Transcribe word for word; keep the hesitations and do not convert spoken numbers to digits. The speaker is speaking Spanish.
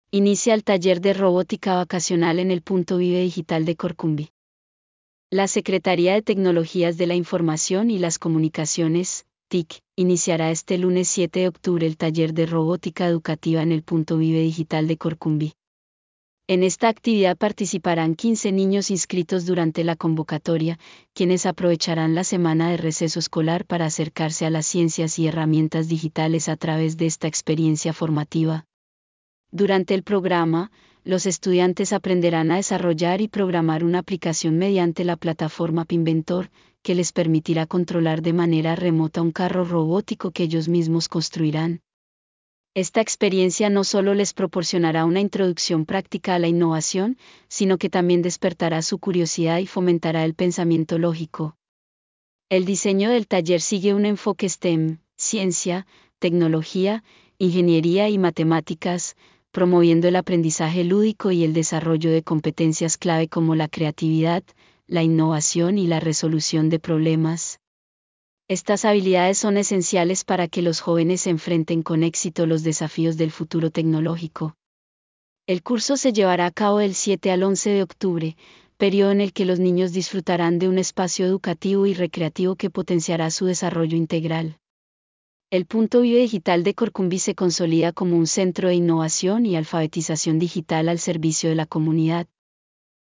Inicia el taller de robótica vacacional en el Punto Vive Digital de Corcumbi. La Secretaría de Tecnologías de la Información y las Comunicaciones, T I C, iniciará este lunes siete de octubre el taller de robótica educativa en el Punto Vive Digital de Corcumbi. En esta actividad participarán quince niños inscritos durante la convocatoria, quienes aprovecharán la semana de receso escolar para acercarse a las ciencias y herramientas digitales a través de esta experiencia formativa. Durante el programa, los estudiantes aprenderán a desarrollar y programar una aplicación mediante la plataforma Pinventor, que les permitirá controlar de manera remota un carro robótico que ellos mismos construirán. Esta experiencia no solo les proporcionará una introducción práctica a la innovación, sino que también despertará su curiosidad y fomentará el pensamiento lógico. El diseño del taller sigue un enfoque STEM, ciencia, tecnología, ingeniería y matemáticas, promoviendo el aprendizaje lúdico y el desarrollo de competencias clave como la creatividad, la innovación y la resolución de problemas. Estas habilidades son esenciales para que los jóvenes enfrenten con éxito los desafíos del futuro tecnológico. El curso se llevará a cabo del siete al once de octubre, periodo en el que los niños disfrutarán de un espacio educativo y recreativo que potenciará su desarrollo integral. El Punto Vive Digital de Corcumbi se consolida como un centro de innovación y alfabetización digital al servicio de la comunidad.